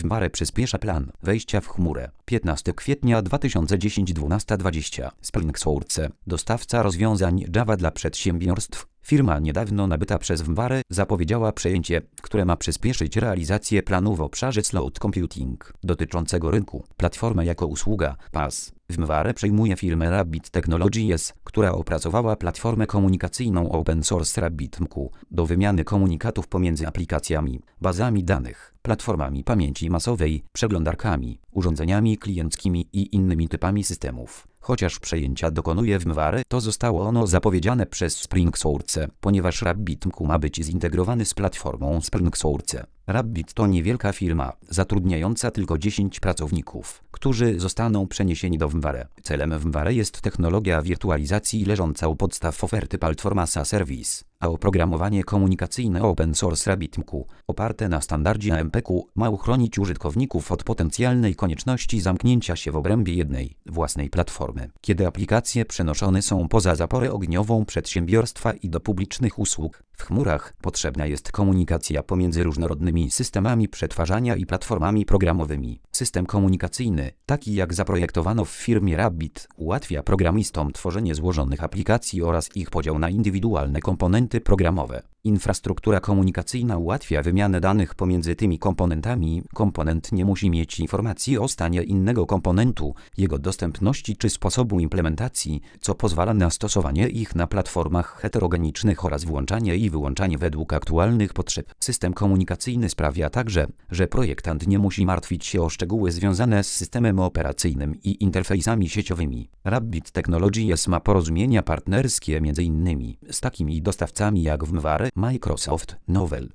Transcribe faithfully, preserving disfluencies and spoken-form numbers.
VMware przyspiesza plan wejścia w chmurę. piętnastego kwietnia dwa tysiące dziesiątego dwunasta dwadzieścia. SpringSource, dostawca rozwiązań Java dla przedsiębiorstw. Firma niedawno nabyta przez VMware zapowiedziała przejęcie, które ma przyspieszyć realizację planu w obszarze cloud computing dotyczącego rynku. Platforma jako usługa PaaS. VMware przejmuje firmę Rabbit Technologies, która opracowała platformę komunikacyjną open source RabbitMQ do wymiany komunikatów pomiędzy aplikacjami, bazami danych, platformami pamięci masowej, przeglądarkami, urządzeniami klienckimi i innymi typami systemów. Chociaż przejęcia dokonuje VMware, to zostało ono zapowiedziane przez SpringSource, ponieważ RabbitMQ ma być zintegrowany z platformą SpringSource. Rabbit to niewielka firma, zatrudniająca tylko dziesięciu pracowników, którzy zostaną przeniesieni do VMware. Celem VMware jest technologia wirtualizacji leżąca u podstaw oferty Platforma as a Service, a oprogramowanie komunikacyjne open source RabbitMQ, oparte na standardzie A M P Q, ma uchronić użytkowników od potencjalnej konieczności zamknięcia się w obrębie jednej, własnej platformy. Kiedy aplikacje przenoszone są poza zaporę ogniową przedsiębiorstwa i do publicznych usług, w chmurach potrzebna jest komunikacja pomiędzy różnorodnymi systemami przetwarzania i platformami programowymi. System komunikacyjny, taki jak zaprojektowano w firmie Rabbit, ułatwia programistom tworzenie złożonych aplikacji oraz ich podział na indywidualne komponenty programowe. Infrastruktura komunikacyjna ułatwia wymianę danych pomiędzy tymi komponentami. Komponent nie musi mieć informacji o stanie innego komponentu, jego dostępności czy sposobu implementacji, co pozwala na stosowanie ich na platformach heterogenicznych oraz włączanie i wyłączanie według aktualnych potrzeb. System komunikacyjny sprawia także, że projektant nie musi martwić się o szczegóły związane z systemem operacyjnym i interfejsami sieciowymi. Rabbit Technologies ma porozumienia partnerskie między innymi z takimi dostawcami jak VMware, Microsoft, Novell,